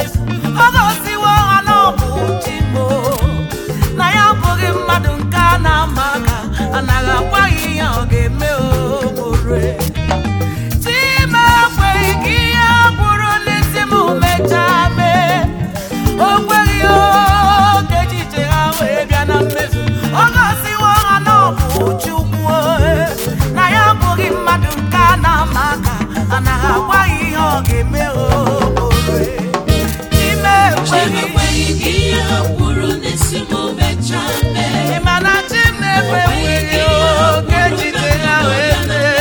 mmezu ogosiwo anọbụ chimo na ya bụghị mmadụ nke a na-ama aka anaghị agwaghị ihe ọ ga-eme obore chime ekweghị ka ihe bụrụ n'isi m mechaa mee o kweghị oge echiche ha wee bịa na mmezu ogosiwo anọbụ chukwu na ya bụghị mmadụ nke a na-ama aka anaghị agwaghị ihe ọ ga-eme obore chime ekweghị ka ihe bụrụ n'isi m mechaa mee mana chime ekweghị oge echiche ha wee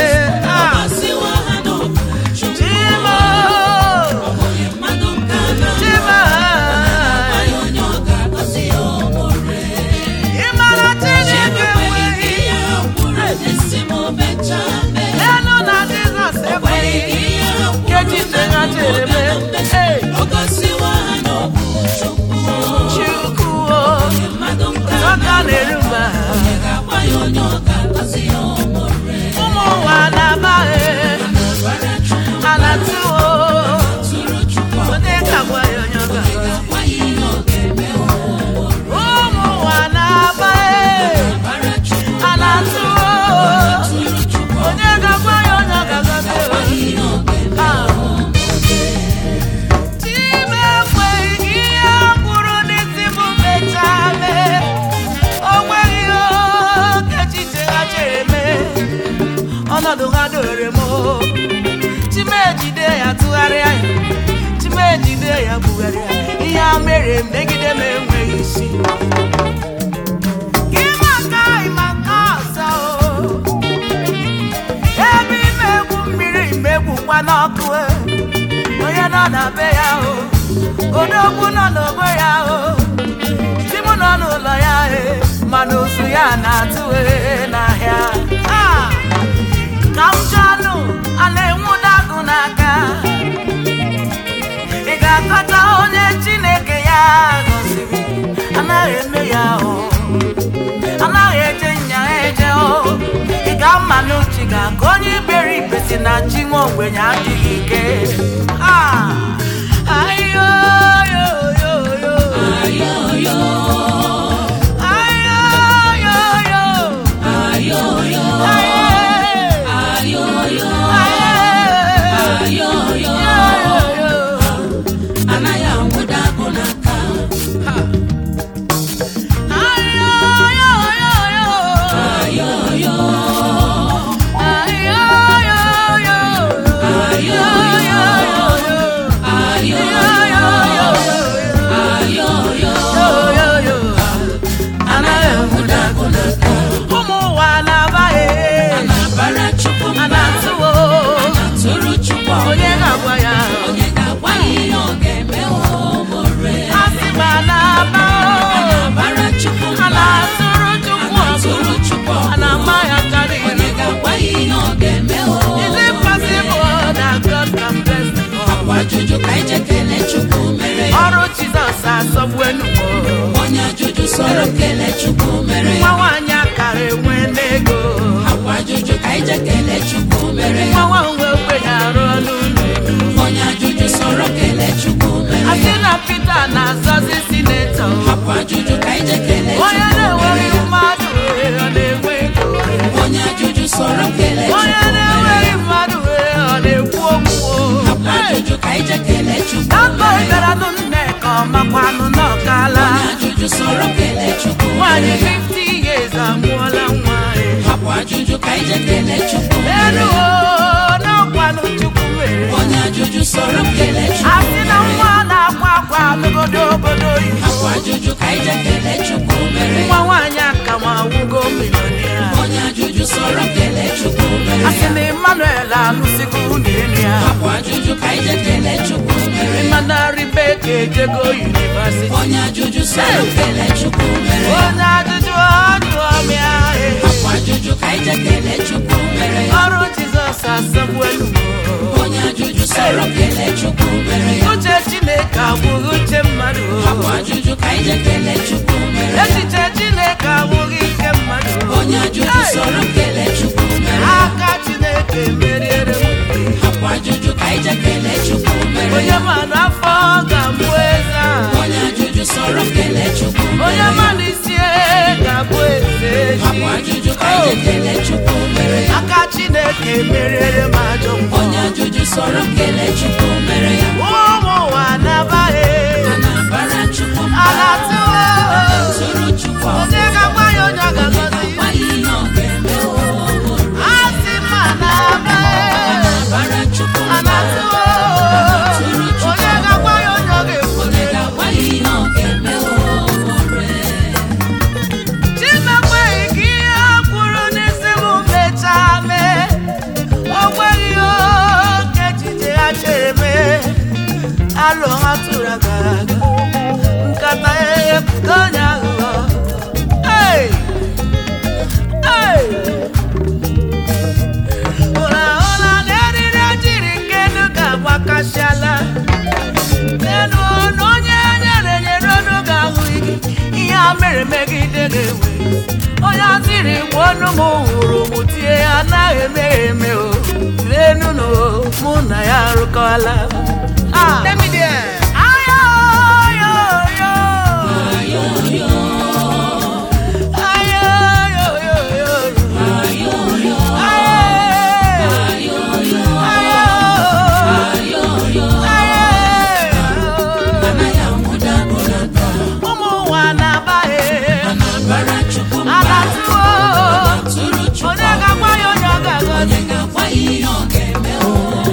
Chimejide ya tụgharịa ya Chimejide ya bugharịa ihe a mere megide m enweghị isi gị maka ọzọ ebe imegbu mmiri megbukwa n'ọkụ onye nọ na be ya odogwu nọ n'ogbe ya di m nọ n'ụlọ ya mana ozu ya na-atụ n'ahịa Kamjanu alenwudagu n'aka ị ga-akọta onye Chineke ya gọziri anaghị eme ya anaghị eje nya eje ị ga-ama n'uche ga-aka onye iberibe si na chi nwa ogbenye adịghị ike Juju kaije kele chukwu mere ọrụ Jizọs asọgbuenu onye juju sọrọ kele chukwu mere nwanyị akara enwe n'ego akwa juju kaije kele chukwu mere nwe ogbenye arụ ọnụ onye juju sọrọ kele chukwu mere asị na Pita na-azọzi sinetọ akwa juju kaije kele chukwu onye na-enweghị mmadụ ọ na-enwe ego onye juju sọrọ kele chukwu onye na-enweghị mmadụ ọ na-ekwu okwu Juju kaije kele chukwu mere gara nne ka makwanu n'ọkala Juju sọrọ kele chukwu nwanyị 50 years amụọla nwa hapụ Juju kaije kele chukwu mere n'ọkwanu chukwu mere onye Juju sọrọ kele chukwu asị na nwa na-akwa akwa n'obodo hapụ Juju kaije kele chukwu mere nwa nwanyị aka ma wugo milionia onye Juju sọrọ kele chukwu mere asị na Emmanuel alụsigo n'elu ya hapụ Juju kaije kele chukwu mere mana Rebecca ejego university onye Juju sọrọ kele chukwu mere onye Juju ọmịa hapụ Juju kaije kele chukwu mere ọrụ Jizọs asọgbuenu onye Juju sọrọ kele chukwu mere uche Chineke abụghị uche mmadụ hapụ Juju kaije kele chukwu mere echiche Chineke abụghị ike mmadụ onye Juju sọrọ kele chukwu mere aka Chineke meriere hapụ Juju kaije kele chukwu mere onye mmadụ afọ ga-amụ ekele Chukwu mere ya. Aka Chineke merere m ajọ mgbe. Onye ajụjụ sọrọ kele Chukwu mere ya. Ụmụ ụwa na-abaghị. A na-abara Chukwu mba. A na-atụ. A na-atụrụ Chukwu ọgụ. Onye ga-agwa ya onye ọ ga-agọzi. Onye ga-agwa ya ihe ọ ga-eme o. Asị ma na-abaghị. A na-abara Chukwu A mba. na-atụ. A na-atụrụ Chukwu Onye ọgụ. ga-agwa ya onye ọ ga-ekwu. Onye ga-agwa ya ihe ọ ga-eme o. Chineke ka ihe kwuru n'isi m mechaa mee. O nweghị oke echiche ha chere mee. Alụ ha tụrụ gara aga. Nkata ya epụta onye aghụghọ. Hey! Hey! Ụra ụra na eriri ojiri nke elu ga-agbakasịala. N'elu ọnụ onye nyere ọnụ ga-ahụ ihe a mere megide ga-enwe. Onye asịrị gbuo ọnụ m hụrụ m tie ya anaghị eme eme o. N'elu na mụ na ya arụkọla. Onye ga-agwa ya ihe ọ ga-eme o.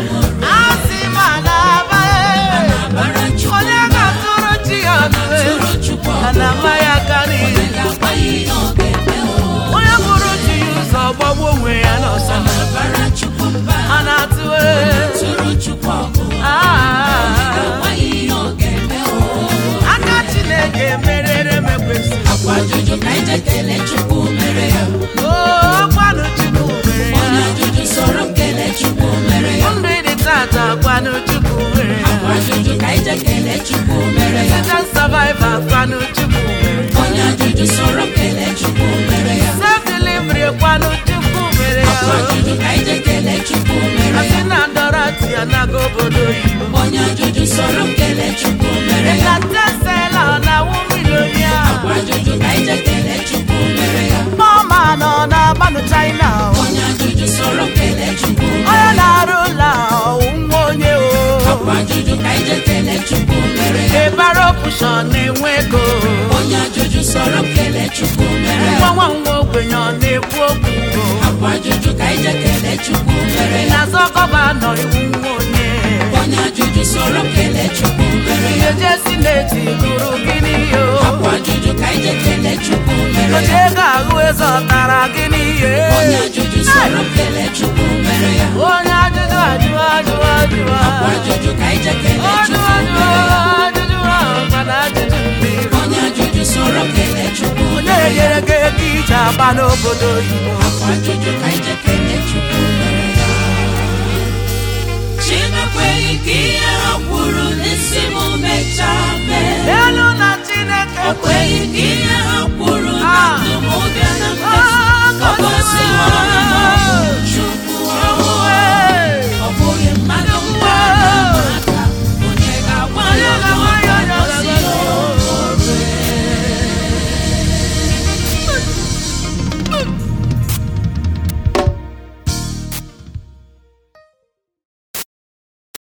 Asị ma na-abaghị. Bara Chukwu Onye ga-atụrụ chi ya ọnụ. Chukwu ọgụ. A na-ama ya karịa. Onye ga-agwa ya ihe ọ ga-eme o. Onye bụrụ chi ya ụzọ gbagbuo onwe ya n'ọsọ. Bara Chukwu mba. A na-atụ Tụrụ Chukwu ọgụ. Ah. Onye ga-agwa ya ihe ọ ga-eme o. Aka Chineke merere m ekwesị. Akwa ajụjụ ka ije kelee Chukwu mere ya. Ọkwanụ Chukwu mere Onye ya. ajụjụ sọrọ kelee Chukwu mere ya. Ndụ dị tata kwanụ Chukwu mere ya. Akwa ajụjụ ka ije kelee Chukwu mere ya. Citizen survivor kwanụ Chukwu mere ya. Onye ajụjụ sọrọ kelee Chukwu mere ya. Self delivery kwanụ Chukwu mere ya. Akwa ajụjụ ka ije kelee Chukwu mere Asị ya. na Dorothy anaga obodo oyibo. Onye ajụjụ sọrọ kelee Chukwu mere ya. Ekatesela na wumilonia. Akwa ajụjụ ka ije kelee Chukwu mere ya. Mama nọ na-agbanụ China. Onye ajụjụ sọrọ kelee Chukwu mere Onye ya. na-arụ ụlọ nwa onye o. Akwa ajụjụ ka ije kelee Chukwu mere ya. Ebara opushọn na-enwe ego. Onye ajụjụ sọrọ kelee Chukwu mere ya. Nwa nwa ogbenye ọ na-ekwu okwu. Akwa ajụjụ ka ije kelee Chukwu mere ya. Na-azọ gọvanọ iwu nwa onye. Onye ajụjụ sọrọ kelee Chukwu mere ya. Jeje sineti gụrụ gịnị yo. Akwa ajụjụ ka ije kelee Chukwu mere ya. Oche ga-ahụ eze ọtara gịnị ye. Onye ajụjụ sọrọ kelee Chukwu mere ya. Onye ajụjụ ajụ. Akwa ajụjụ ka ije kelee Ajụ Chukwu mere ya. ajụjụ mana ajụjụ mmiri. Onye ajụjụ sọrọ kelee Chukwu Onye mere ya. nyere gị ego ije agba n'obodo oyibo. Akwa ajụjụ ka ije kelee Chukwu mere ya. Chinekweghị ka ihe ha kwuru n'isi m mechaa